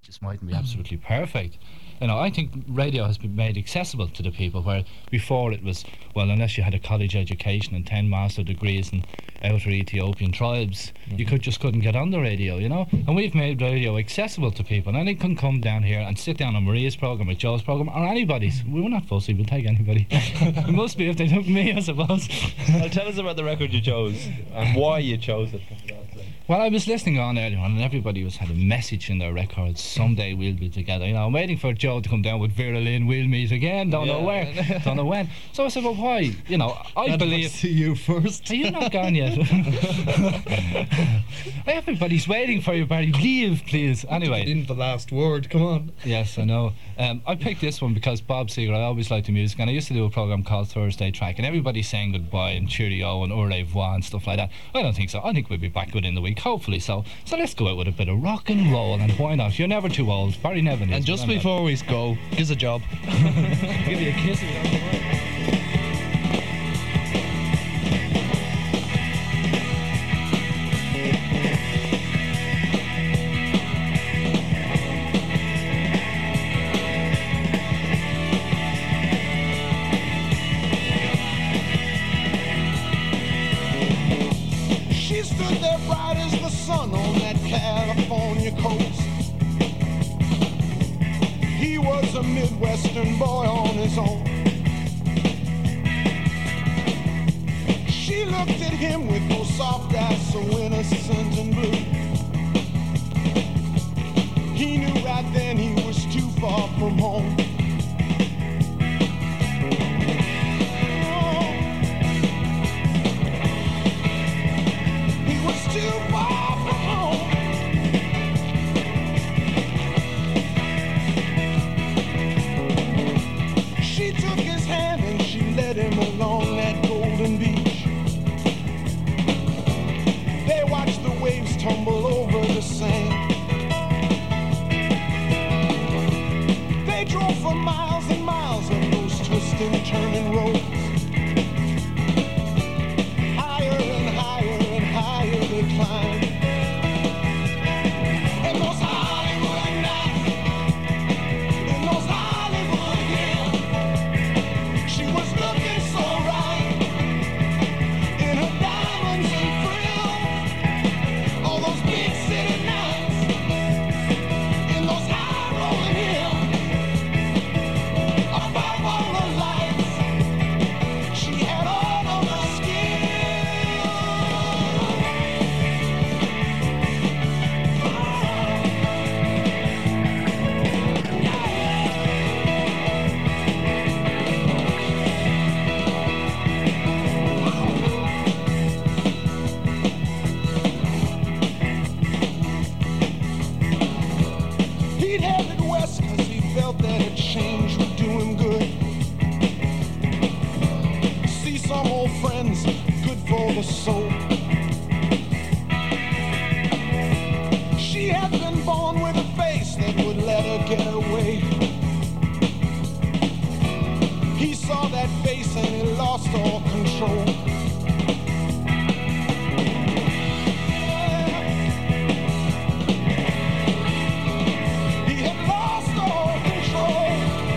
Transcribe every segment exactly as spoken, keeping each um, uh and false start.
just mightn't be absolutely perfect. You know, I think radio has been made accessible to the people, where before it was, well, unless you had a college education and ten master degrees in outer Ethiopian tribes, mm-hmm. you could just couldn't get on the radio, you know. And we've made radio accessible to people, and they can come down here and sit down on Maria's programme, or Joe's programme, or anybody's. We're not fussy, we'll take anybody. It must be if they took me, I suppose. Well, tell us about the record you chose and why you chose it. Well, I was listening on earlier on, and everybody was had a message in their records. Someday we'll be together. You know, I'm waiting for Joe to come down with Vera Lynn. We'll meet again. Don't yeah. know where. Don't know when. So I said, well, why? You know, I I'd believe. Like to see you first. Are you not gone yet? Everybody's waiting for you, Barry. Leave, please. Anyway. In the last word. Come on. Yes, I know. Um, I picked this one because Bob Seger. I always liked the music, and I used to do a program called Thursday Track, and everybody's saying goodbye and cheerio and au revoir and stuff like that. I don't think so. I think we'll be back within the week, hopefully so. So let's go out with a bit of rock and roll, and why not? You're never too old. Barry Nevin is. And just before we go, give us a job. Give you a kiss. She stood there bright as the sun on that California coast. He was a Midwestern boy on his own. She looked at him with those soft eyes so innocent and blue. He knew right then he was too far from home. Oh, he was too far from home. She took his hand and she led him along that golden beach. They watched the waves tumble over the sand. They drove for miles and miles on those twisting, turning roads. Higher and higher and higher they climbed. And those Hollywood nights, in those Hollywood hills, she was looking so right in her diamonds and frills. All those big city nights, in those high rolling hills, above all the lights, she had all of the skill. He'd headed west cause he felt that a change would do him good. See some old friends, good for the soul. She had been born with a face that would let her get away. He saw that face and he lost all control. He had lost all control.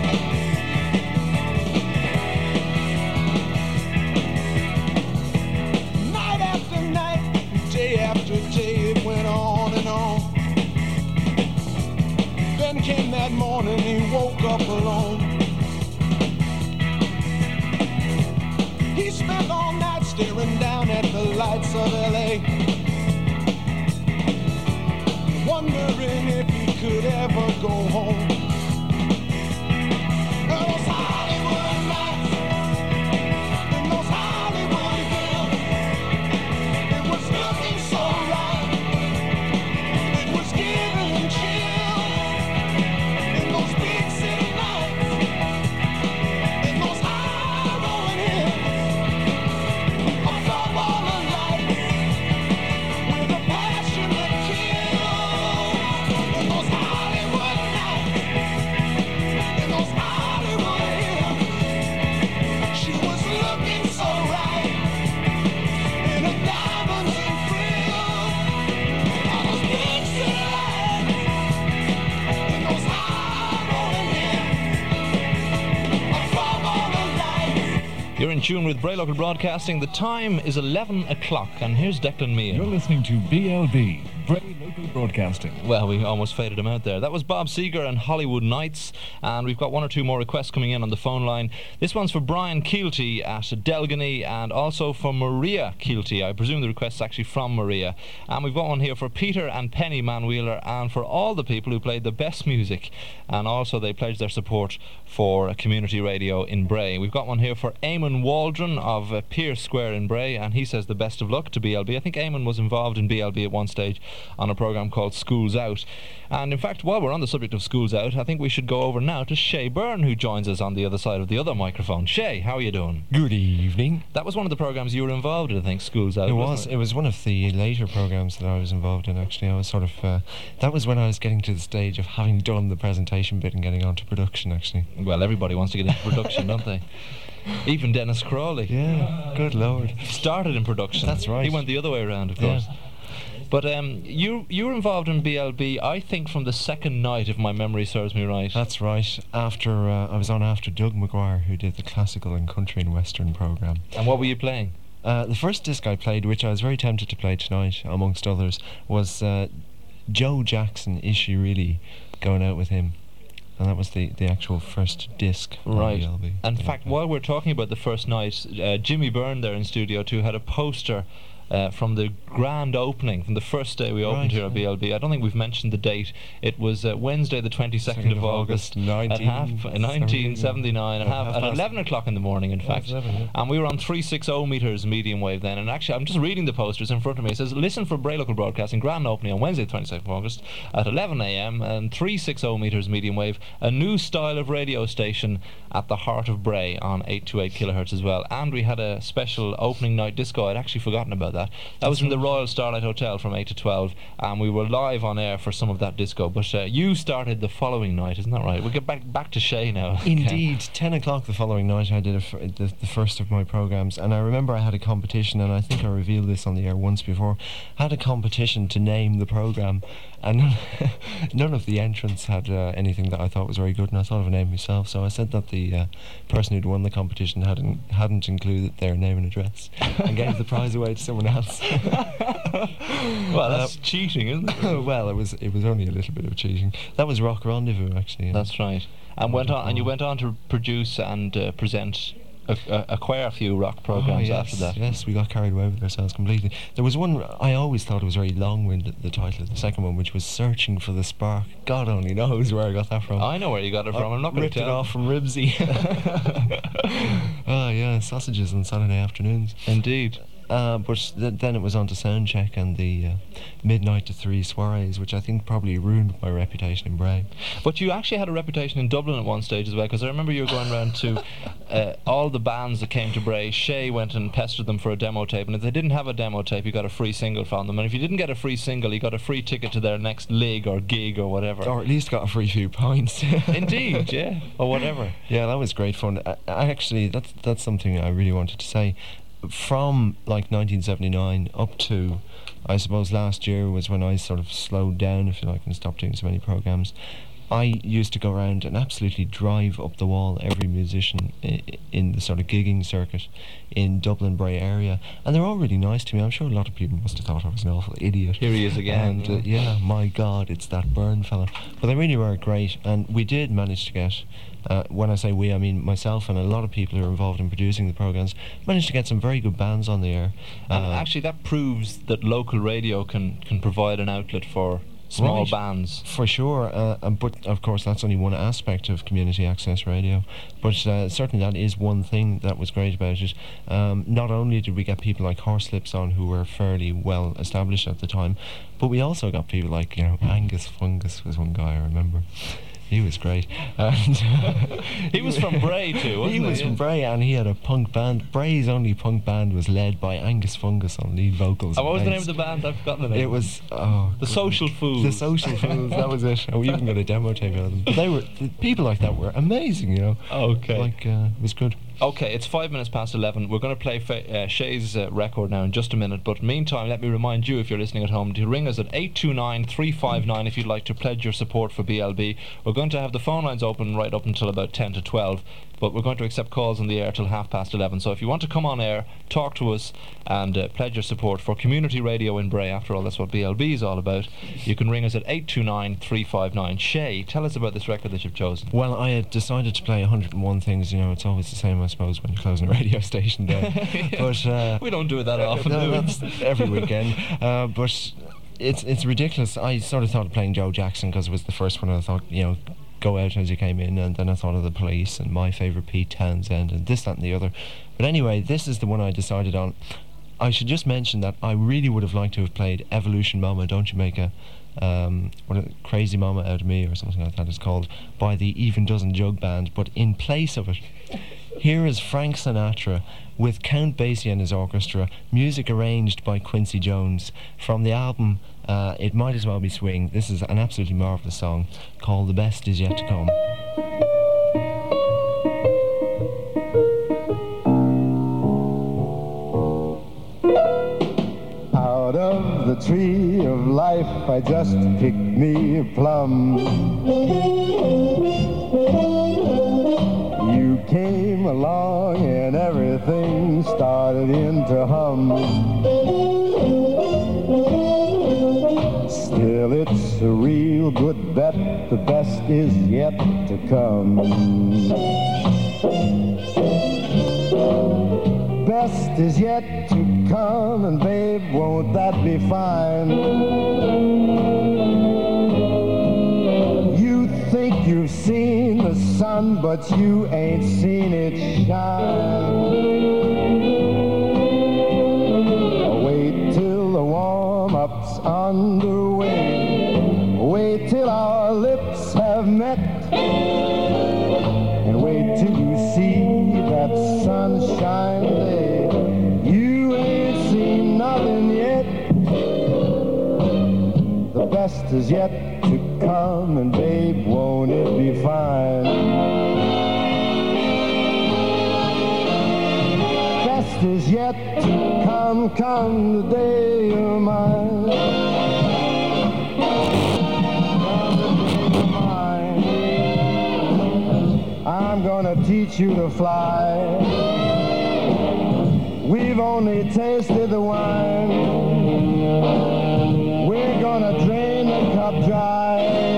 Night after night, day after day, it went on and on. Then came that morning, he woke up alone. He spent all night staring down at the lights of L A, wondering if he could ever go home. Those Hollywood nights, in those Hollywood hills, it was looking so right, it was giving him chills. In those big city nights, in those high rolling hills, above all the lights, with a passion that kills. In in tune with Bray Local Broadcasting. The time is eleven o'clock, and here's Declan Meehan. You're listening to B L B, Bray Local Broadcasting. Well, we almost faded him out there. That was Bob Seger and Hollywood Nights, and we've got one or two more requests coming in on the phone line. This one's for Brian Keelty at Delgany, and also for Maria Keelty. I presume the request's actually from Maria. And we've got one here for Peter and Penny Manwheeler, and for all the people who played the best music, and also they pledged their support for a community radio in Bray. We've got one here for Eamon Waldron of uh, Pierce Square in Bray, and he says the best of luck to B L B. I think Eamon was involved in B L B at one stage on a programme called Schools Out. And in fact, while we're on the subject of Schools Out, I think we should go over now to Shay Byrne, who joins us on the other side of the other microphone. Shay, how are you doing? Good evening. That was one of the programmes you were involved in, I think, Schools Out. It was. wasn't It was one of the later programmes that I was involved in, actually. I was sort of... Uh, that was when I was getting to the stage of having done the presentation bit and getting on to production, actually. Well, everybody wants to get into production, don't they? Even Dennis Crawley. Yeah, good lord. Started in production. That's right. He went the other way around, of Yeah. course. But um, you you were involved in B L B, I think, from the second night, if my memory serves me right. That's right. After uh, I was on after Doug McGuire, who did the classical and country and western programme. And what were you playing? Uh, the first disc I played, which I was very tempted to play tonight, amongst others, was uh, Joe Jackson, Is She Really, Going Out With Him. And that was the, the actual first disc. Right. On B L B. And in Yeah. fact, while we're talking about the first night, uh, Jimmy Byrne there in Studio two had a poster uh, from the grand opening, from the first day we opened Right, here at yeah. B L B. I don't think we've mentioned the date. It was uh, Wednesday the twenty-second of, of August, August, at half, uh, nineteen seventy-nine, at, Oh, half, half at past- eleven o'clock in the morning, in fact. eleven, yeah. And we were on three sixty metres medium wave then. And actually, I'm just reading the posters in front of me. It says, listen for Bray Local Broadcasting, grand opening on Wednesday the twenty-second of August at eleven a m and three sixty metres medium wave, a new style of radio station at the heart of Bray on eight twenty-eight kilohertz as well. And we had a special opening night disco. I'd actually forgotten about that. That was in the Royal Starlight Hotel from eight to twelve, and we were live on air for some of that disco. But uh, you started the following night, isn't that right? We'll get back back to Shay now. Indeed, ten o'clock the following night I did a f- the, the first of my programmes, and I remember I had a competition, and I think I revealed this on the air once before. I had a competition to name the programme, and none, none of the entrants had uh, anything that I thought was very good, and I thought of a name myself, so I said that the uh, person who'd won the competition hadn't, hadn't included their name and address, and gave the prize away to someone else. Well, that's Uh, cheating, isn't it? well, it was it was only a little bit of cheating. That was Rock Rendezvous, actually. yeah. That's right. And went on, and you went on to produce and uh, present a, a, a quite a few rock programs Oh, yes, after that. Yes, we got carried away with ourselves completely. There was one, I always thought it was very long-winded, the title of the second one, which was Searching for the Spark. God only knows where I got that from. I know where you got it from. I'm not going ripped to it tell. off from Ribsy. Oh, yeah, sausages on Saturday afternoons. Indeed. Uh, but th- then it was on to Soundcheck and the uh, midnight to three soirees, which I think probably ruined my reputation in Bray. But you actually had a reputation in Dublin at one stage as well, because I remember you were going around to uh, all the bands that came to Bray. Shay went and pestered them for a demo tape, and if they didn't have a demo tape, you got a free single from them. And if you didn't get a free single, you got a free ticket to their next lig or gig or whatever. Or at least got a free few points. Indeed, yeah, or whatever. Yeah, that was great fun. I, I actually, that's that's something I really wanted to say. From like nineteen seventy-nine up to, I suppose last year was when I sort of slowed down, if you like, and stopped doing so many programs. I used to go around and absolutely drive up the wall every musician i- in the sort of gigging circuit in Dublin Bray area, and they're all really nice to me. I'm sure a lot of people must have thought I was an awful idiot. Here he is again. And uh, yeah, my God, it's that Byrne fella. But they really were great, and we did manage to get. Uh, when I say we, I mean myself and a lot of people who are involved in producing the programs. Managed to get some very good bands on the air. And Uh, actually, that proves that local radio can, can provide an outlet for small Right. bands. For sure, uh, uh, but of course that's only one aspect of community access radio. But uh, certainly that is one thing that was great about it. Um, not only did we get people like Horselips on who were fairly well established at the time, but we also got people like, you know, Angus Fungus was one guy I remember. He was great. And He was from Bray too, wasn't he he? was Yeah. from Bray, and he had a punk band. Bray's only punk band was led by Angus Fungus on lead vocals. Oh, what was and the name of bass. the band? I've forgotten the name. It was oh, The goodness. Social Fools. The Social Fools. That was it. And we even got a demo tape out of them. But they were the people like that were amazing, you know. Okay. Like uh, it was good. Okay, it's five minutes past eleven. We're going to play fa- uh, Shay's uh, record now in just a minute. But meantime, let me remind you, if you're listening at home, to ring us at eight two nine, three five nine if you'd like to pledge your support for B L B. We're going to have the phone lines open right up until about ten to twelve. but we're going to accept calls on the air till half past eleven. So if you want to come on air, talk to us, and uh, pledge your support for community radio in Bray, after all, that's what B L B is all about, you can ring us at eight two nine, three five nine. Shay, tell us about this record that you've chosen. Well, I had decided to play one hundred and one things. You know, it's always the same, I suppose, when you're closing a radio station down. Yeah. But uh, We don't do it that often, no, do we? that's every weekend. Uh, but it's it's ridiculous. I sort of thought of playing Joe Jackson because it was the first one. I thought, you know, Go Out As You Came In, and then I thought of The Police and My Favourite Pete Townsend and this, that and the other. But anyway, this is the one I decided on. I should just mention that I really would have liked to have played Evolution Mama, Don't You Make a um, what a Crazy Mama Out of Me, or something like that it's called, by the Even Dozen Jug Band. But in place of it, here is Frank Sinatra with Count Basie and his orchestra, music arranged by Quincy Jones, from the album uh, It Might As Well Be Swing. This is an absolutely marvellous song called The Best Is Yet to Come. Out of the tree of life I just picked me a plum. You came along and everything started in to hum. Still it's a real good bet, the best is yet to come. Best is yet to come, and babe, won't that be fine? You think you've seen the sun, but you ain't seen it shine. Wait till the warm-up's underway. Wait till our lips have met. And wait till you see that sunshine day. You ain't seen nothing yet. The best is yet to come, and babe, won't it be fine? Best is yet to come, come the day you're mine. Come the day you're mine. I'm gonna teach you to fly. We've only tasted the wine. We're gonna drain the cup dry.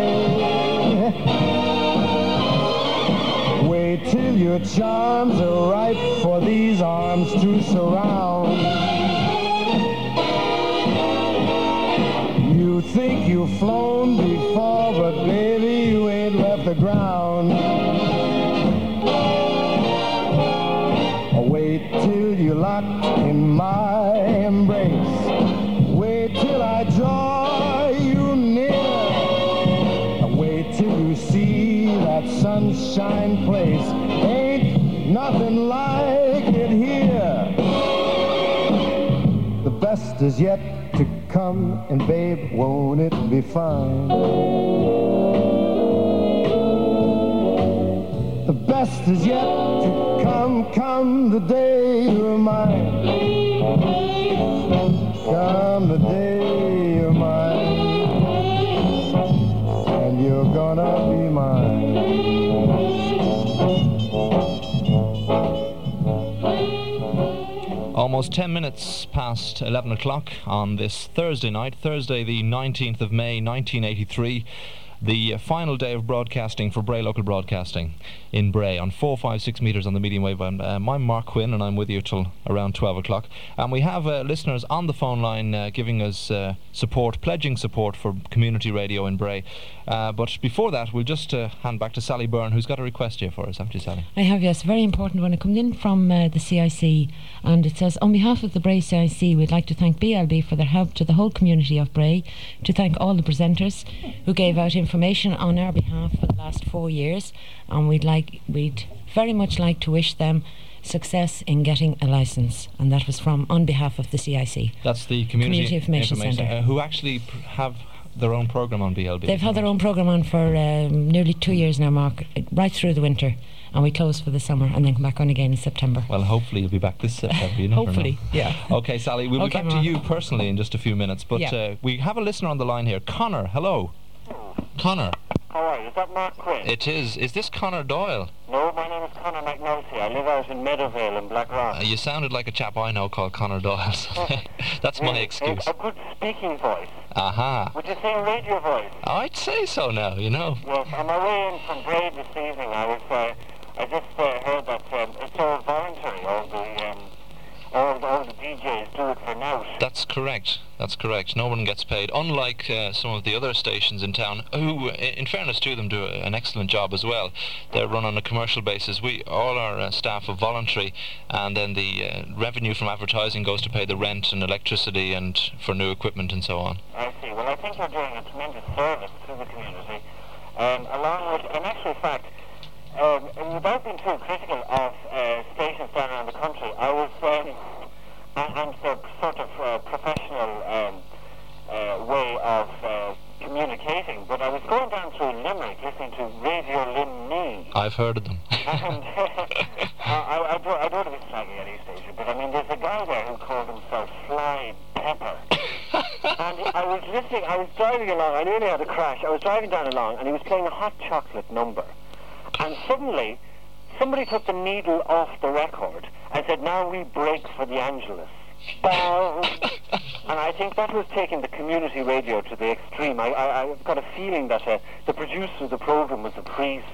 Wait till your charms are ripe for these arms to surround. You think you've flown before, but baby, you ain't left the ground. Wait till you're locked in my embrace. Wait till I draw you near. Wait till you see that sunshine place. Ain't nothing like it here. The best is yet to come, and babe, won't it be fine? The best is yet to come, come the day you're mine. Come the day you're mine. And you're gonna be mine. Almost ten minutes past eleven o'clock on this Thursday night, Thursday the nineteenth of May nineteen eighty-three. The uh, final day of broadcasting for Bray Local Broadcasting in Bray on four five six metres on the medium wave. Um, I'm Mark Quinn, and I'm with you till around twelve o'clock. And we have uh, listeners on the phone line uh, giving us uh, support, pledging support for community radio in Bray. Uh, but before that, we'll just uh, hand back to Sally Byrne, who's got a request here for us, haven't you, Sally? I have, yes, a very important one. It comes in from uh, the C I C, and it says, on behalf of the Bray C I C, we'd like to thank B L B for their help to the whole community of Bray, to thank all the presenters who gave out information on our behalf for the last four years, and we'd like we'd very much like to wish them success in getting a licence. And that was from on behalf of the C I C. That's the Community, Community Information, Information Centre, uh, who actually pr- have their own programme on B L B. They've had their own programme on for um, nearly two years now, Mark, right through the winter, and we close for the summer and then come back on again in September. Well, hopefully you'll be back this September. You never Hopefully, know. yeah. Okay, Sally, we'll Okay, be back Mark. to you personally in just a few minutes, but Yeah. uh, we have a listener on the line here. Connor, hello. Connor. How are you? Is that Mark Quinn? It is. Is this Connor Doyle? No, my name is Conor McNulty. I live out in Meadowvale in Blackrock. Uh, you sounded like a chap I know called Connor Doyle. So that's my Really, excuse. A, a good speaking voice. Aha. Would you say radio voice? I'd say so now, you know. Yes, on my way in from Bray this evening, I was, uh, I just uh, heard that um, it's all voluntary, all the, um, all, all the D Js do it for now. That's correct. That's correct. No one gets paid. Unlike uh, some of the other stations in town, who, i- in fairness to them, do a, an excellent job as well. They're run on a commercial basis. We, all our uh, staff are voluntary, and then the uh, revenue from advertising goes to pay the rent and electricity and for new equipment and so on. I see. Well, I think you're doing a tremendous service to the community. Um, along with, in actual fact, um, without being too critical of uh, stations down around the country, I was, um, I- I'm the sort of uh, professional um, uh, way of uh, communicating, but I was going down through Limerick listening to Radio Limney. I've heard of them. And I, I, I, don't, I don't know if it's slagging at East Asia, but I mean, there's a guy there who called himself Fly Pepper. And I was listening, I was driving along, I nearly had a crash. I was driving down along, and he was playing a hot chocolate number. And suddenly, somebody took the needle off the record and said, now we break for the Angelus. Bang! And I think that was taking the community radio to the extreme. I, I, I've got a feeling that uh, the producer of the program was a priest.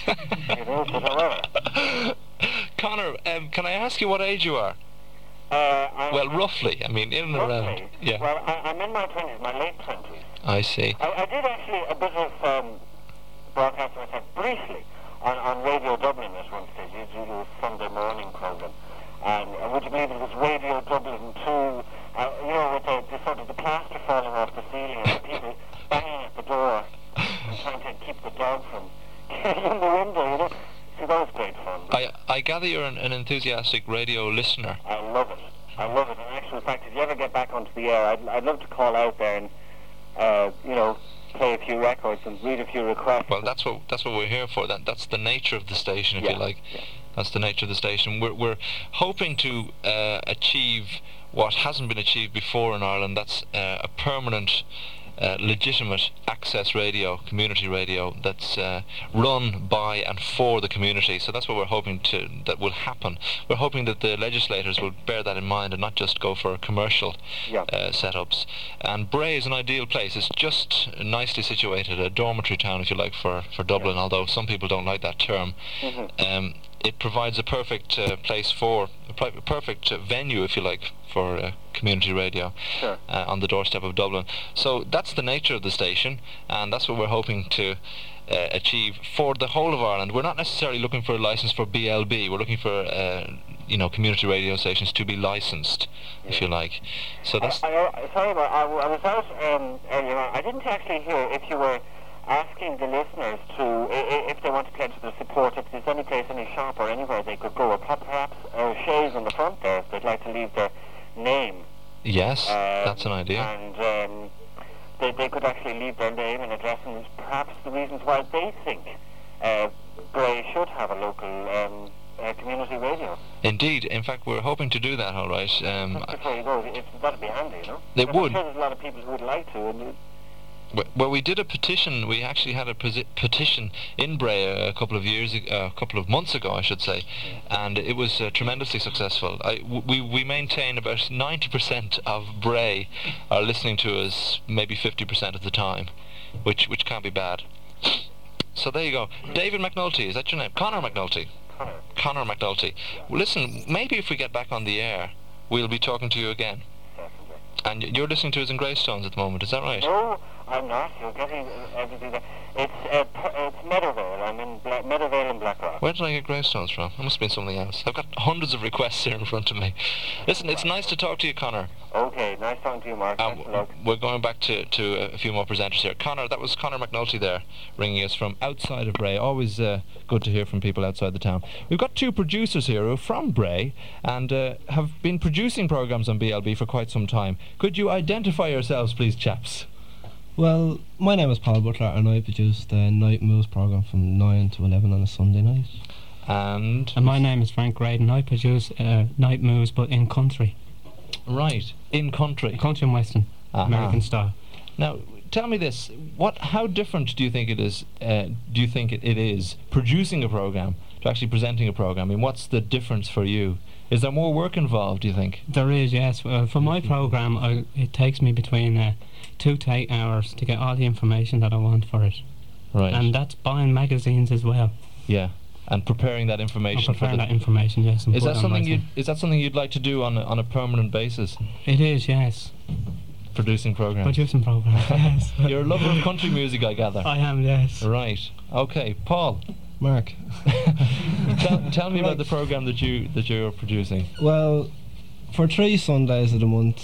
You know, but however. Connor, um, can I ask you what age you are? Uh, I'm Well, roughly. I mean, in and around. roughly- Yeah. Well, I, I'm in my twenties, my late twenties. I see. I, I did actually a bit of um, broadcast myself briefly on, on Radio Dublin at one stage. You do a Sunday morning program. And uh, would you believe it was Radio Dublin two, uh, you know, with the, the sort of the plaster falling off the ceiling and the people banging at the door and trying to keep the dog from getting in the window, you know. See, that was great fun. I, I gather you're an, an enthusiastic radio listener. I love it. I love it. In actual fact, if you ever get back onto the air, I'd, I'd love to call out there and, uh, you know, play a few records and read a few requests. Well, that's what that's what we're here for. That that's the nature of the station, if Yeah, you like. yeah. That's the nature of the station. We're we're hoping to uh, achieve what hasn't been achieved before in Ireland. That's uh, a permanent, uh, legitimate access radio, community radio that's uh, run by and for the community. So that's what we're hoping to that will happen. We're hoping that the legislators will bear that in mind and not just go for commercial Yeah. uh, setups. And Bray is an ideal place. It's just nicely situated, a dormitory town, if you like, for, for Dublin, although some people don't like that term. Mhm. Um, it provides a perfect uh, place for, a pri- perfect uh, venue, if you like, for uh, community radio Sure. uh, on the doorstep of Dublin. So that's the nature of the station, and that's what we're hoping to uh, achieve for the whole of Ireland. We're not necessarily looking for a license for B L B. We're looking for, uh, you know, community radio stations to be licensed, if you like. So that's. I, I, sorry, but I, I was out um, earlier on. I didn't actually hear if you were asking the listeners to, i- i- if they want to pledge their support, if there's any place, any shop or anywhere they could go, or per- perhaps uh, shades on the front there if they'd like to leave their name. Yes, Um, that's an idea. And um, they, they could actually leave their name and address and perhaps the reasons why they think uh, Bray should have a local um, uh, community radio. Indeed. In fact, we're hoping to do that, all right. Um, Just before you go, it's, that'd be handy, you know? They Because I'm would. sure there's a lot of people who would like to, and you, w- well, we did a petition. We actually had a posi- petition in Bray a, a couple of years, ag- uh, a couple of months ago, I should say, and it was uh, tremendously successful. I, w- we we maintain about ninety percent of Bray are listening to us, maybe fifty percent of the time, which which can't be bad. So there you go. David McNulty, is that your name? Connor McNulty. Connor. Connor McNulty. Well, listen, maybe if we get back on the air, we'll be talking to you again. Definitely. And y- you're listening to us in Greystones at the moment, is that right? No, I'm not. You're getting uh, everything there. It's, uh, p- it's Meadowvale. I'm in Bla- Meadowvale and Blackrock. Where did I get Greystones from? It must have been something else. I've got hundreds of requests here in front of me. Listen, it's nice to talk to you, Connor. Okay, nice talking to you, Mark. Um, Best of luck. we're going back to, to a few more presenters here. Connor, that was Connor McNulty there, ringing us from outside of Bray. Always uh, good to hear from people outside the town. We've got two producers here who are from Bray and uh, have been producing programmes on B L B for quite some time. Could you identify yourselves, please, chaps? Well, my name is Paul Butler, and I produce the Night Moves program from nine to eleven on a Sunday night. And... And my name is Frank Graydon. I produce uh, Night Moves, but in country. Right, in country. Country and Western, Aha. American style. Now, tell me this: what, how different do you think it is? Uh, do you think it, it is producing a program to actually presenting a program? I mean, what's the difference for you? Is there more work involved, do you think? There is, yes. Uh, for my program, I, it takes me between uh, two to eight hours to get all the information that I want for it. Right. And that's buying magazines as well. Yeah. And preparing that I'm information. preparing for the that information, yes. and is put that it on something my you? thing. Is that something you'd like to do on a, on a permanent basis? It is, yes. Producing programs. Producing programs, yes. You're a lover of country music, I gather. I am, yes. Right. Okay, Paul. Mark. tell, tell me about the program that you that you're producing. Well, for three Sundays of the month,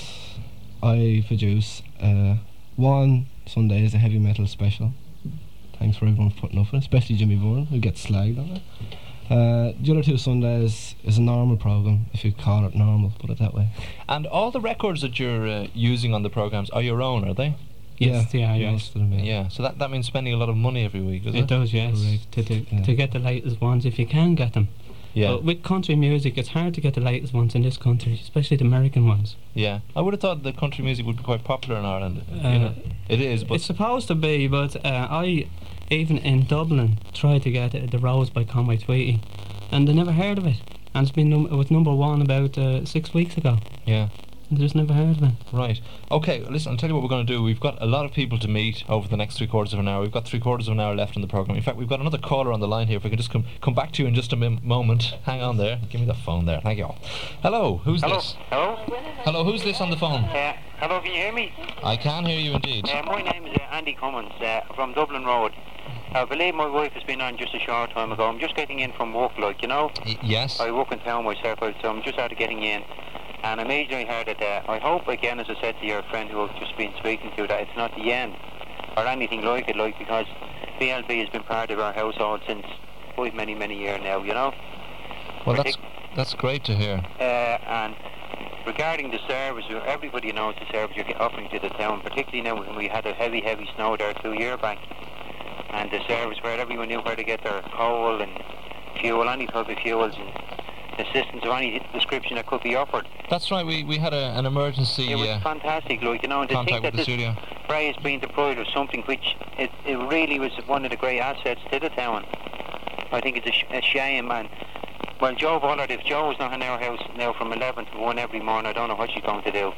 I produce uh, one Sunday is a heavy metal special. Thanks for everyone for putting up with it, especially Jimmy Bourne, who gets slagged on it. Uh, the other two Sundays is a normal program, if you call it normal, put it that way. And all the records that you're uh, using on the programs are your own, are they? Yes, yeah, yeah, most yes. of them, yeah. Yeah. So that, that means spending a lot of money every week, does it? It does, yes. Correct. To, to, Yeah. to get the latest ones, if you can get them. Yeah. But with country music, it's hard to get the latest ones in this country, especially the American ones. Yeah. I would have thought that country music would be quite popular in Ireland. Uh, you know, it is, but It's supposed to be, but uh, I, even in Dublin, tried to get uh, The Rose by Conway Twitty, and they never heard of it. And it's been num- it was number one about uh, six weeks ago. yeah. They just never heard of it. Right. Okay, listen, I'll tell you what we're going to do. We've got a lot of people to meet over the next three quarters of an hour. We've got three quarters of an hour left in the programme. In fact, we've got another caller on the line here. If we can just come come back to you in just a mim- moment. Hang on there. Give me the phone there. Thank you. Hello, who's Hello? this? Hello? Hello, who's this on the phone? Uh, hello, can you hear me? I can hear you indeed. Uh, my name is uh, Andy Cummins uh, from Dublin Road. I believe my wife has been on just a short time ago. I'm just getting in from work, like, you know. Y- yes. I work in town myself, so I'm just out of getting in. And I immediately heard it. Uh, I hope, again, as I said to your friend who I've just been speaking to, that it's not the end or anything like it, like, because B L B has been part of our household since quite many, many years now, you know. Well, that's Partic- that's great to hear. Uh, and regarding the service, everybody knows the service you're offering to the town, particularly now when we had a heavy, heavy snow there two years back. And the service where everyone knew where to get their coal and fuel, any type of fuels, and assistance of any description that could be offered. That's right. We we had a, an emergency It was uh, fantastic, like, you know, and to contact think with that the this studio. Bray is being deployed with something which it, it really was one of the great assets to the town. I think it's a, sh- a shame, and well, Joe Bullard, if Joe was not in our house now from eleven to one every morning, I don't know what she's going to do.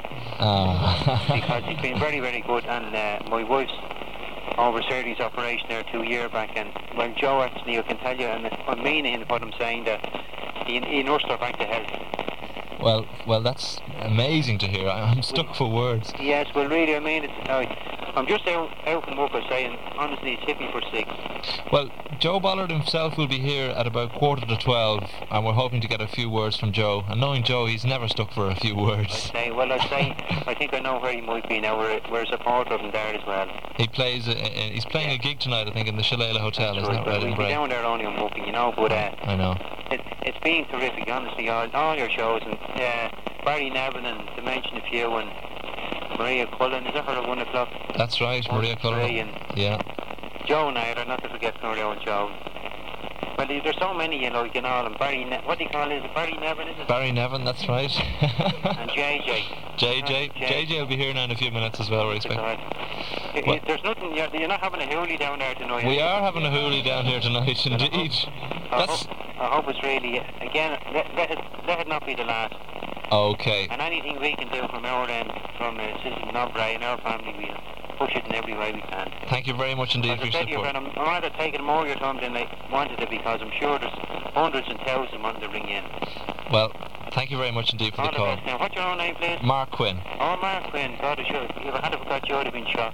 Oh. Because he's been very, very good, and uh, my wife's over surgery's operation there two years back, and well, Joe actually, I can tell you, and I mean in what I'm saying, that he, he nursed her back to health. Well, well, that's amazing to hear. I- I'm stuck for words. Yes, well, really, I mean, it's, I, I'm just out, out from work, I say, and honestly, it's hit me for six. Well, Joe Bollard himself will be here at about quarter to twelve, and we're hoping to get a few words from Joe. And knowing Joe, he's never stuck for a few I words. say, well, I say, I think I know where he might be now. We're, we're a supporter of him there as well. He plays. A, a, he's playing a gig tonight, I think, in the Shalala Hotel. That's Isn't right, that right? we'll in be Bray? down there only on working, you know, but uh, I know. it, it's been terrific, honestly, all, all your shows, and uh, Barry Nevin, and to mention a few, and Maria Cullen, is that her at one o'clock? That's right, One, Maria Cullen. three, and Yeah. Joe Nair, not to forget Maria and Joe. Well, there's so many, you know, you know, and Barry, ne- what do you call it? Is it Barry Nevin, is it? Barry Nevin, that's right. And J J. J J. J- J J will be here now in a few minutes as well, we That's expect. right. Y- Well- y- There's nothing, you're, you're not having a hoolie down there tonight. We are are having a hoolie down here tonight, indeed. I That's hope, I hope it's really, again, let, let, it, let it not be the last. okay. And anything we can do from our end, from uh, Citizen Nobray and our family, we'll push it in every way we can. Thank you very much indeed As for I your said to your support. friend, I'm, I'm rather taking more of your time than I wanted to, because I'm sure there's hundreds and thousands wanting to ring in. Well, thank you very much indeed for All the the call. best now. What's your own name, please? Mark Quinn. Oh, Mark Quinn. God, I should, if I had have forgot you would have been shot.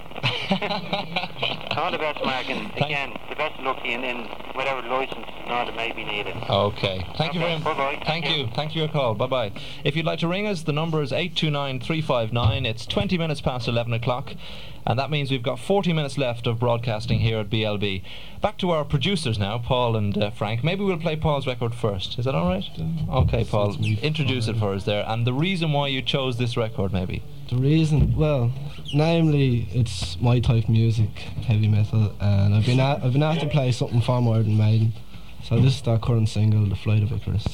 All the best, Mark, and Thank- again, the best of luck in, in whatever license and all that may be needed. Okay. Thank you very Okay, much. bye-bye. Thank Thank you. you. Thank you for your call. Bye bye. If you'd like to ring us, the number is eight two nine three five nine. It's twenty minutes past eleven o'clock, and that means we've got forty minutes left of broadcasting here at B L B. Back to our producers now, Paul and uh, Frank. Maybe we'll play Paul's record first. Is that all right? Okay, Paul. Suits me Introduce it fine. for us there, and the reason why you chose this record, maybe. The reason, well, namely, it's my type of music, heavy metal, and I've been a- I've been asked to play something far more than Maiden. So this is their current single, The Flight of Icarus.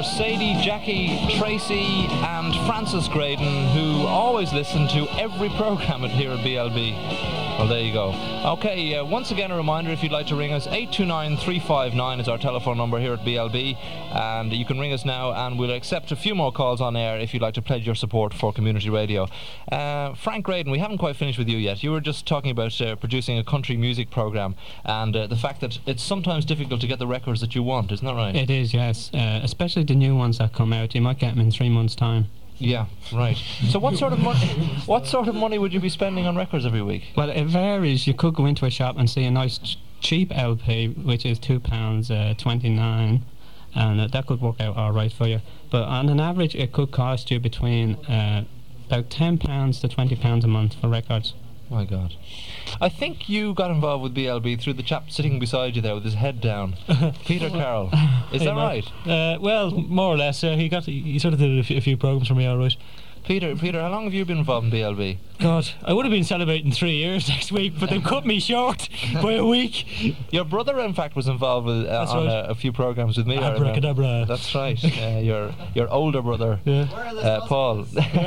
Sadie, Jackie, Tracy and Francis Graydon, who always listen to every programme at here at B L B. Well, there you go. Okay, uh, once again a reminder, if you'd like to ring us, eight two nine, three five nine is our telephone number here at B L B, and you can ring us now and we'll accept a few more calls on air if you'd like to pledge your support for community radio. Uh, Frank Graydon, we haven't quite finished with you yet. You were just talking about uh, producing a country music programme and uh, the fact that it's sometimes difficult to get the records that you want, isn't that right? It is, yes. Uh, especially the new ones that come out. You might get them in three months' time. Yeah, right. So what sort of money what sort of money would you be spending on records every week? Well, it varies. You could go into a shop and see a nice ch- cheap L P, which is two pounds uh, twenty-nine, and uh, that could work out all right for you. But on an average, it could cost you between uh, about ten pounds to twenty pounds a month for records. My God. I think you got involved with B L B through the chap sitting beside you there with his head down. Peter Carroll. Is Hey, that Mark. right? Uh, well, more or less. Uh, he got he sort of did a, f- a few programs for me, all right. Peter, Peter, how long have you been involved in B L B? God, I would have been celebrating three years next week, but they cut me short by a week. Your brother, in fact, was involved with, uh, That's on right. a, a few programs with me. I remember. Abracadabra. That's right. Uh, your your older brother, Yeah. uh, Paul.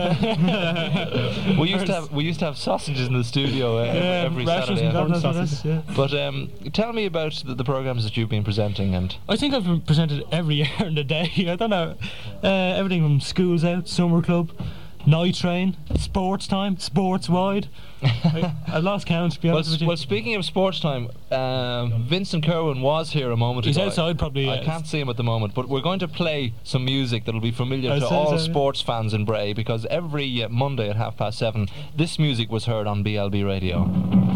we used to have we used to have sausages in the studio uh, every, Yeah, every rashers Saturday. and God knows what sausages. else, yeah. But um, tell me about the, the programs that you've been presenting and. I think I've been presented every year in the day. I don't know. Uh, everything from Schools Out, Summer Club, Night Train, Sports Time, Sports Wide. I, I've lost count, to be Well, honest s- with you. well, speaking of sports time, um, Vincent Kerwin was here a moment He's ago. outside probably, I uh, can't see him at the moment, but we're going to play some music that'll be familiar I'd to say all so, yeah. sports fans in Bray, because every uh, Monday at half past seven, this music was heard on B L B radio.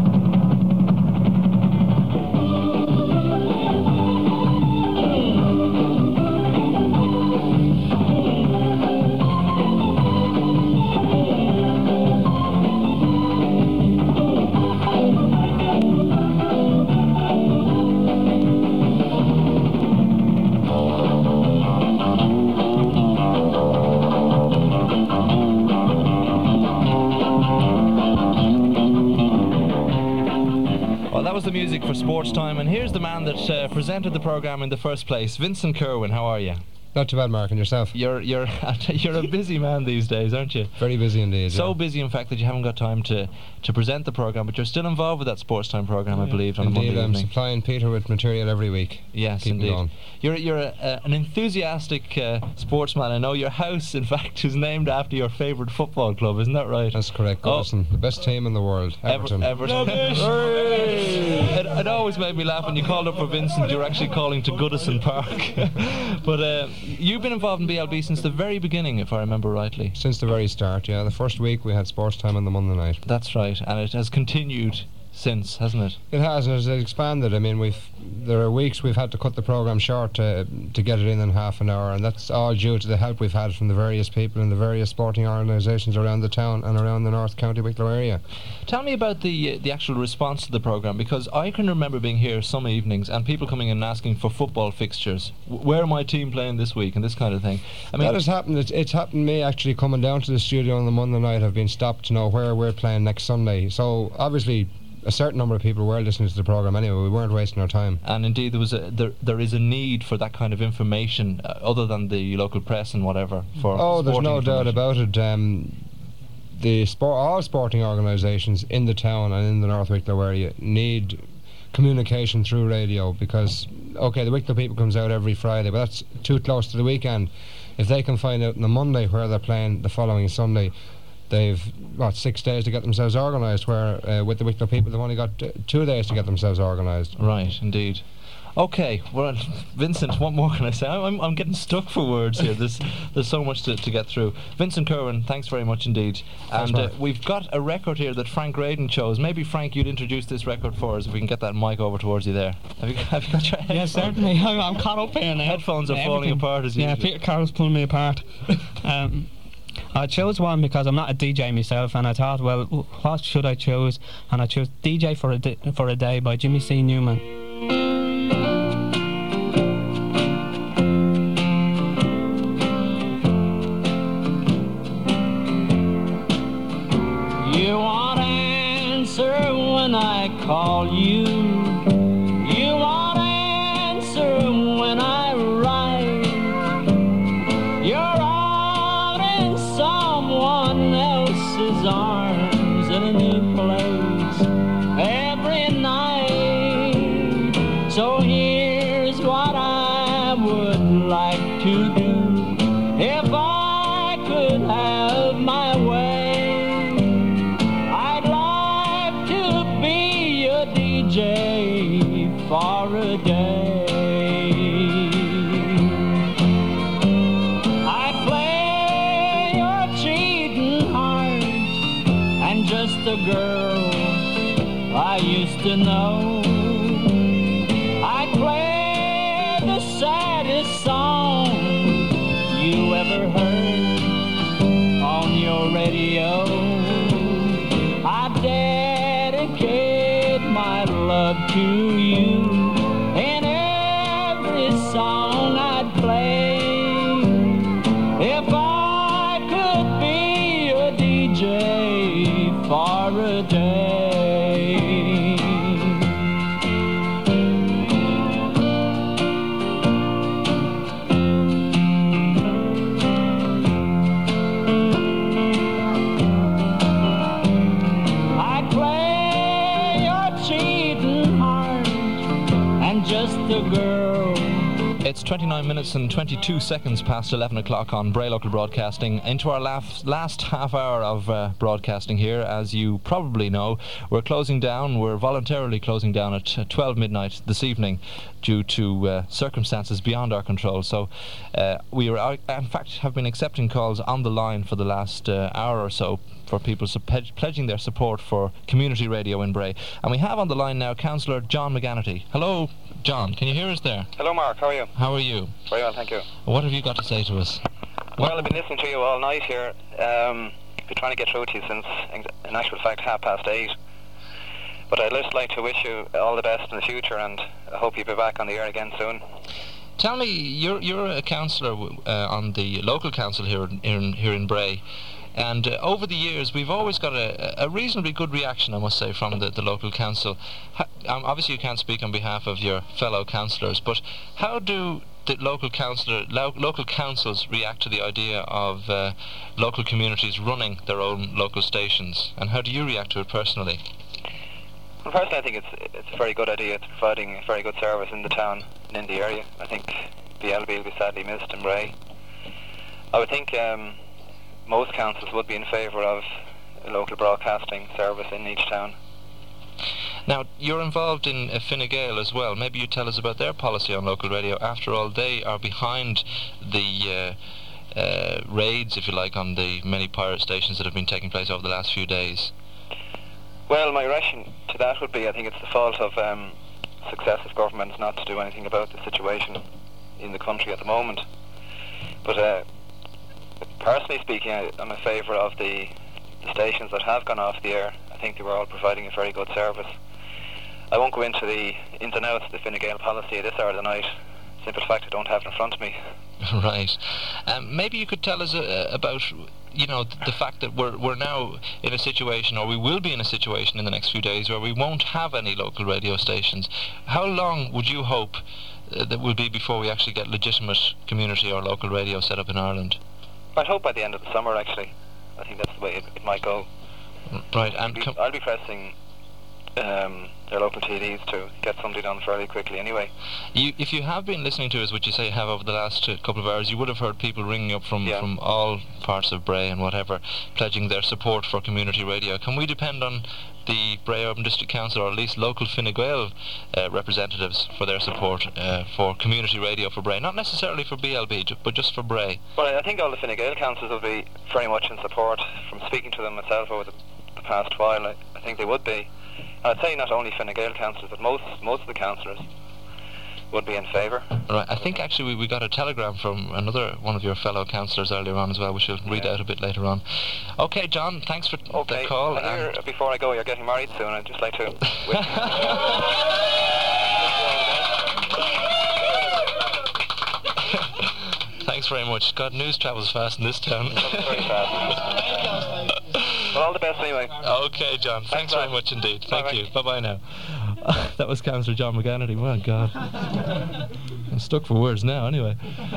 Well, that was the music for Sports Time, and here's the man that uh, presented the programme in the first place, Vincent Kerwin. How are you? Not too bad, Mark, and yourself? You're you're you're a busy man these days, aren't you? Very busy indeed. So yeah. busy, in fact, that you haven't got time to, to present the programme, but you're still involved with that Sports Time programme, I believe, on Indeed, a Monday I'm evening. supplying Peter with material every week. Yes, Keep 'em indeed. going. You're you're a, a, an enthusiastic uh, sportsman. I know your house, in fact, is named after your favourite football club. Isn't that right? That's correct. Oh. Goodison, the best team in the world, Everton. Ever- Everton. it, it always made me laugh when you called up for Vincent. You were actually calling to Goodison Park. But uh, you've been involved in B L B since the very beginning, if I remember rightly. Since the very start, yeah. The first week we had sports time on the Monday night. That's right, and it has continued since, hasn't it? It has, and it's expanded. I mean, we've there are weeks we've had to cut the programme short to, to get it in in half an hour, and that's all due to the help we've had from the various people in the various sporting organisations around the town and around the North County Wicklow area. Tell me about the uh, the actual response to the programme, because I can remember being here some evenings and people coming in and asking for football fixtures. W- where my team playing this week and this kind of thing. I mean, that has happened. It's, it's happened to me actually coming down to the studio on the Monday night. I've been stopped to know where we're playing next Sunday. So obviously a certain number of people were listening to the programme anyway. We weren't wasting our time. and indeed there was a there, there is a need for that kind of information uh, other than the local press and whatever. For Oh, there's sporting no doubt information. about it. Um, the sport, all sporting organisations in the town and in the North Wicklow area need communication through radio, because okay, the Wicklow People comes out every Friday, but that's too close to the weekend. If they can find out on the Monday where they're playing the following Sunday, they've what six days to get themselves organised. Where uh, with the Wicklow People, they've only got uh, two days to get themselves organised. Right, indeed. Okay, well, Vincent, what more can I say? I'm, I'm getting stuck for words here. There's, there's so much to, to get through. Vincent Kerwin, thanks very much indeed. Thanks, And uh, Mark. we've got a record here that Frank Graydon chose. Maybe, Frank, you'd introduce this record for us if we can get that mic over towards you there. Have you, have you got your head- Yes, certainly. I'm, I'm caught up here now. headphones are falling Everything. apart as Yeah, usual. Peter Carroll's pulling me apart. um, I chose one because I'm not a D J myself, and I thought, well, w- what should I choose? And I chose D J for a, di- for a Day by Jimmy C. Newman. You won't answer when I call you. You won't answer when I write. to do. If I could have my way, I'd like to be a D J for a day. I play your cheating heart and just a girl I used to know. I play the saddest song you ever heard on your radio. I dedicate my love to you in every song I'd play. If I could be a D J for a day. It's twenty-nine minutes and twenty-two seconds past eleven o'clock on Bray Local Broadcasting. Into our last, last half hour of uh, broadcasting here. As you probably know, we're closing down. We're voluntarily closing down at uh, twelve midnight this evening due to uh, circumstances beyond our control. So uh, we are, in fact, have been accepting calls on the line for the last uh, hour or so for people su- pledge- pledging their support for community radio in Bray. And we have on the line now Councillor John McGanity. Hello, John. Can you hear us there? Hello, Mark. How are you? How are you? Very well, thank you. What have you got to say to us? Well, I've been listening to you all night here. Um, been trying to get through to you since, in actual fact, half past eight. But I'd just like to wish you all the best in the future, and I hope you'll be back on the air again soon. Tell me, you're you're a councillor uh, on the local council here in here in Bray, and uh, over the years we've always got a, a reasonably good reaction, I must say, from the, the local council. Ha- um, obviously, you can't speak on behalf of your fellow councillors, but how do the local councillor, lo- local councils react to the idea of uh, local communities running their own local stations, and how do you react to it personally? Well, personally, I think it's it's a very good idea. It's providing a very good service in the town and in the area. I think B L B will be sadly missed in Bray. I would think um, most councils would be in favour of a local broadcasting service in each town. Now, you're involved in uh, Fine Gael as well. Maybe you tell us about their policy on local radio. After all, they are behind the uh, uh, raids, if you like, on the many pirate stations that have been taking place over the last few days. Well, my reaction to that would be I think it's the fault of um, successive governments not to do anything about the situation in the country at the moment. But uh, personally speaking, I, I'm in favour of the, the stations that have gone off the air. I think they were all providing a very good service. I won't go into the ins and outs of the Fine Gael policy at this hour of the night. Simple fact, I don't have it in front of me. Right. Um, maybe you could tell us uh, about, you know, th- the fact that we're we're now in a situation, or we will be in a situation in the next few days, where we won't have any local radio stations. How long would you hope uh, that will be before we actually get legitimate community or local radio set up in Ireland? I'd hope by the end of the summer, actually. I think that's the way it, it might go. Right, and I'll be, com- I'll be pressing um, their local T Ds to get something done fairly quickly anyway. You, if you have been listening to us, which you say you have over the last uh, couple of hours, you would have heard people ringing up from, Yeah. from all parts of Bray and whatever, pledging their support for community radio. Can we depend on the Bray Urban District Council, or at least local Fine Gael uh, representatives, for their support uh, for community radio for Bray? Not necessarily for B L B, ju- but just for Bray. Well, I think all the Fine Gael councils will be very much in support. From speaking to them myself over the, the past while, I, I think they would be. I'd say not only Fine Gael councillors, but most most of the councillors would be in favour. Right, I think actually we, we got a telegram from another one of your fellow councillors earlier on as well, which we'll read Yeah. out a bit later on. Okay, John, thanks for Okay, the call. I hear, and- before I go, you're getting married soon. I'd just like to wish Thanks very much. God, news travels fast in this town. very fast. Well, all the best anyway. Okay, John. Thanks, very much indeed. Thank Bye-bye. you. Bye-bye now. That was Councillor John McGanity. My God. I'm stuck for words now, anyway.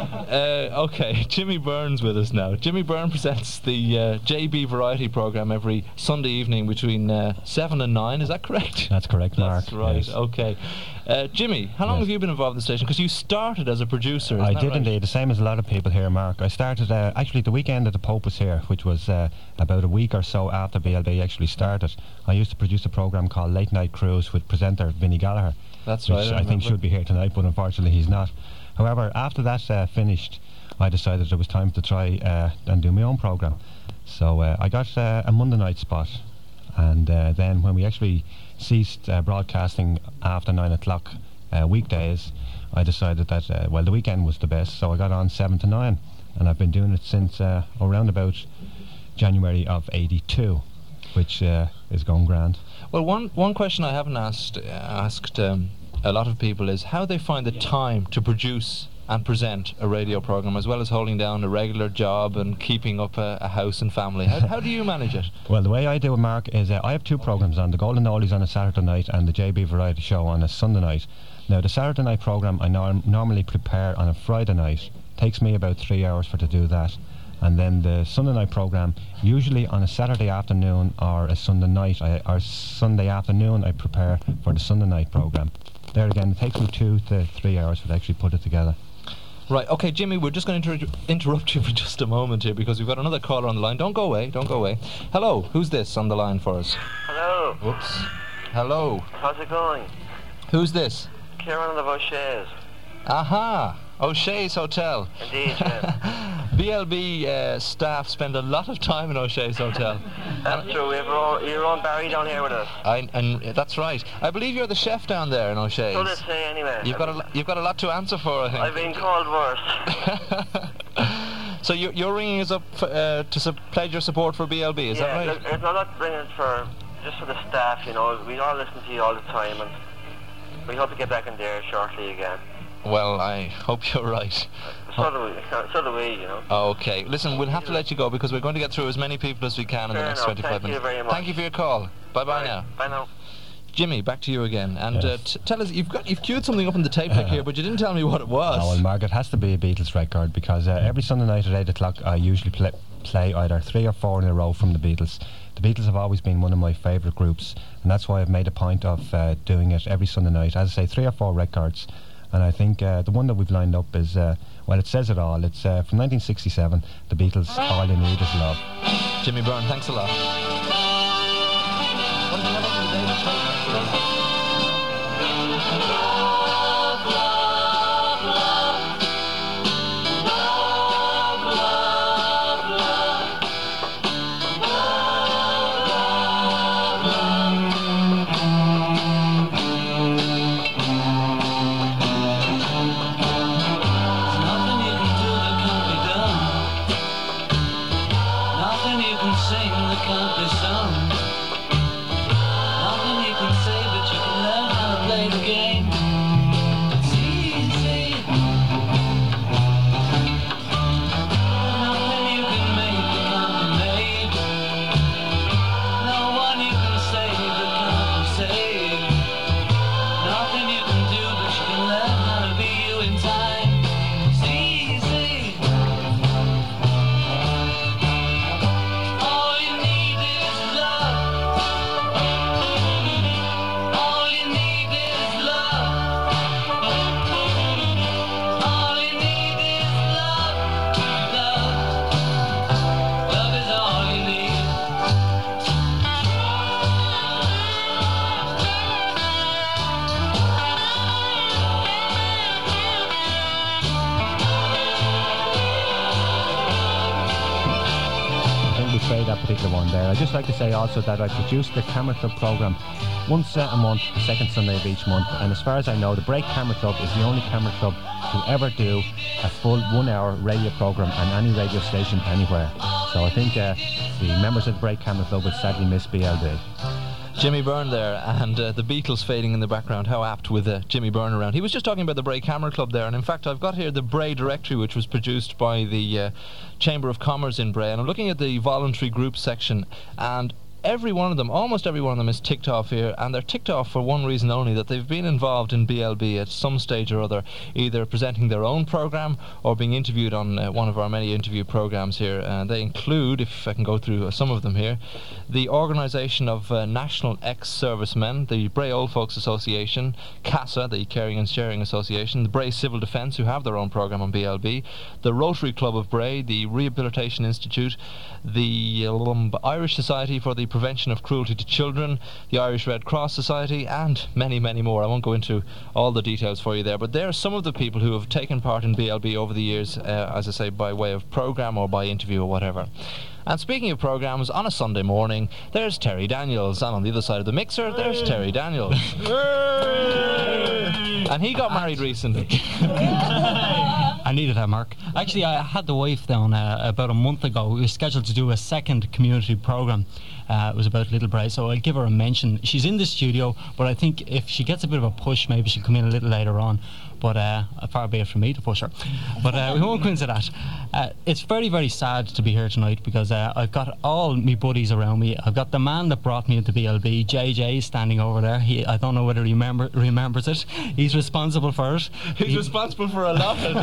Uh, okay, Jimmy Byrne's with us now. Jimmy Byrne presents the uh, J B Variety programme every Sunday evening between uh, seven and nine. Is that correct? That's correct, Mark. That's right, yes. okay. Uh, Jimmy, how long Yes. have you been involved in the station? Because you started as a producer, isn't I that did right? indeed, the same as a lot of people here, Mark. I started uh, actually the weekend that the Pope was here, which was uh, about a week or so after B L B actually started. I used to produce a programme called Late Night Cruise with presenter Vinnie Gallagher. That's which right, I I, think remember. should be here tonight, but unfortunately he's not. However, after that uh, finished, I decided it was time to try uh, and do my own programme. So uh, I got uh, a Monday night spot, and uh, then when we actually ceased uh, broadcasting after nine o'clock uh, weekdays, I decided that uh, well, the weekend was the best, so I got on seven to nine, and I've been doing it since uh, around about January of eighty-two, which uh, is going grand. Well, one one question I haven't asked uh, asked um, a lot of people is how they find the time to produce and present a radio program, as well as holding down a regular job and keeping up a, a house and family. How, how do you manage it? Well, the way I do it, Mark, is uh, I have two programmes on, the Golden Oldies on a Saturday night and the J B Variety Show on a Sunday night. Now, the Saturday night programme I norm- normally prepare on a Friday night. Takes me about three hours for to do that. And then the Sunday night programme, usually on a Saturday afternoon or a Sunday night, I, or Sunday afternoon, I prepare for the Sunday night programme. There again, it takes me two to three hours to actually put it together. Right, okay, Jimmy, we're just going to inter- interrupt you for just a moment here because we've got another caller on the line. Don't go away, don't go away. Hello, who's this on the line for us? Hello. Whoops. Hello. How's it going? Who's this? Kieran of O'Shea's. Aha, O'Shea's Hotel. Indeed, yeah. B L B uh, staff spend a lot of time in O'Shea's Hotel. That's true. We have our own, your own Barry down here with us. I, and uh, that's right. I believe you're the chef down there in O'Shea's. So they say anyway. You've got a lo- you've got a lot to answer for, I think. I've been called worse. So you're, you're ringing us up for, uh, to su- pledge your support for B L B, is yeah, that right? It's, it's not that bringing it for just for the staff. You know, we all listen to you all the time, and we hope to get back in there shortly again. Well, I hope you're right. So do we. So do we. You know. Okay, listen, we'll have to let you go because we're going to get through as many people as we can in Fair the next enough. twenty-five Thank minutes. you very much. Thank you for your call. Bye bye now. Bye now. Jimmy, back to you again. And uh, Yes. t- tell us, you've got you've queued something up in the tape deck here, but you didn't tell me what it was. Oh, well, Mark, it has to be a Beatles record because uh, every Sunday night at eight o'clock I usually play, play either three or four in a row from the Beatles. The Beatles have always been one of my favourite groups, and that's why I've made a point of uh, doing it every Sunday night. As I say, three or four records. And I think uh, the one that we've lined up is, uh, well, it says it all. It's uh, from nineteen sixty-seven, The Beatles, All You Need Is Love. Jimmy Byrne, thanks a lot. What did you have up in the David tape deck? Nothing you can do that can't be done. Nothing you can sing that can't be sung. Nothing you can say, but you can learn how to play the game. It's easy. Nothing you can make that can't be made. No one you can save that can't be saved. Nothing you can do, but you can learn how to be you in time. It's easy. All you need is love. All you need is love. All you need is love. Love. Love is all you need. I think we played that particular one there. I'd just like to say also that I produce the Camera Club programme once uh, a month, the second Sunday of each month. And as far as I know, the Break Camera Club is the only camera club to ever do a full one-hour radio programme on any radio station anywhere. So I think uh, the members of the Break Camera Club would sadly miss B L B. Jimmy Byrne there, and uh, the Beatles fading in the background. How apt with uh, Jimmy Byrne around. He was just talking about the Bray Camera Club there, and in fact I've got here the Bray directory, which was produced by the uh, Chamber of Commerce in Bray, and I'm looking at the voluntary group section, and every one of them, almost every one of them, is ticked off here, and they're ticked off for one reason only: that they've been involved in B L B at some stage or other, either presenting their own programme or being interviewed on uh, one of our many interview programmes here. And they include, if I can go through uh, some of them here, the Organisation of uh, National Ex-Servicemen, the Bray Old Folks Association, CASA, the Caring and Sharing Association, the Bray Civil Defence, who have their own programme on B L B, the Rotary Club of Bray, the Rehabilitation Institute, the um, Irish Society for the Prevention of Cruelty to Children, the Irish Red Cross Society, and many, many more. I won't go into all the details for you there, but there are some of the people who have taken part in B L B over the years, uh, as I say, by way of programme or by interview or whatever. And speaking of programmes, on a Sunday morning, there's Terry Daniels, and on the other side of the mixer, there's Terry Daniels. And he got married recently. I needed that, Mark. Actually, I had the wife down uh, about a month ago. We were scheduled to do a second community programme. Uh, it was about Little Bray, so I'll give her a mention. She's in the studio, but I think if she gets a bit of a push, maybe she'll come in a little later on. But uh, far be it from me to push her. But uh, we won't go into that. Uh, it's very, very sad to be here tonight because uh, I've got all my buddies around me. I've got the man that brought me into B L B, J J, standing over there. He, I don't know whether he remember, remembers it. He's responsible for it. He's he, responsible for a lot of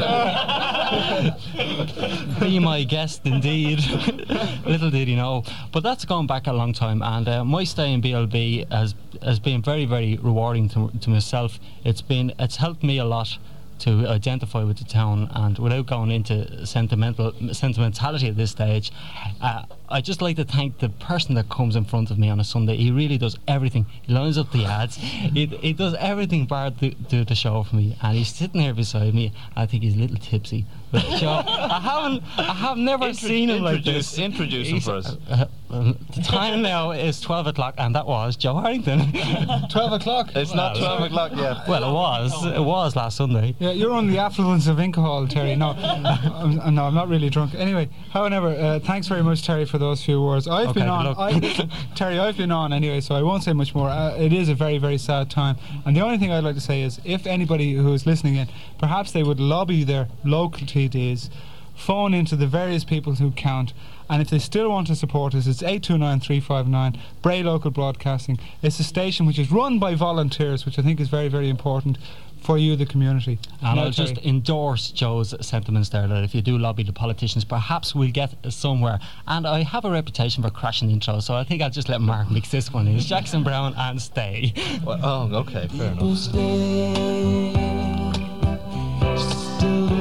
it. Be my guest, indeed. Little did he know. But that's gone back a long time, and uh, my stay in B L B has has been very, very rewarding to, to myself. It's been it's helped me a lot to identify with the town, and without going into sentimental sentimentality at this stage, uh, I just like to thank the person that comes in front of me on a Sunday. He really does everything. He lines up the ads. he, he does everything bar do, do the show for me, and he's sitting here beside me. I think he's a little tipsy. But Joe, I haven't, I have never Intro- seen him like this. Introduce him He's, for us. Uh, uh, the time now is twelve o'clock, and that was Joe Harrington. twelve o'clock? It's not twelve o'clock yet. Well, it was. It was last Sunday. Yeah, you're on the affluence of alcohol, Terry. No, I'm, no, I'm not really drunk. Anyway, however, uh, thanks very much, Terry, for those few words. I've Okay, been on, look. I, Terry. I've been on anyway, so I won't say much more. Uh, it is a very, very sad time, and the only thing I'd like to say is, if anybody who is listening in, perhaps they would lobby their local T Ds, phone into the various people who count, and if they still want to support us, it's eight two nine three five nine, Bray Local Broadcasting. It's a station which is run by volunteers, which I think is very, very important for you, the community. And Now, I'll just Terry. endorse Joe's sentiments there, that if you do lobby the politicians, perhaps we'll get somewhere. And I have a reputation for crashing intros, so I think I'll just let Mark mix this one in. It's Jackson Brown and Stay. Well, oh, okay, fair enough. Stay, still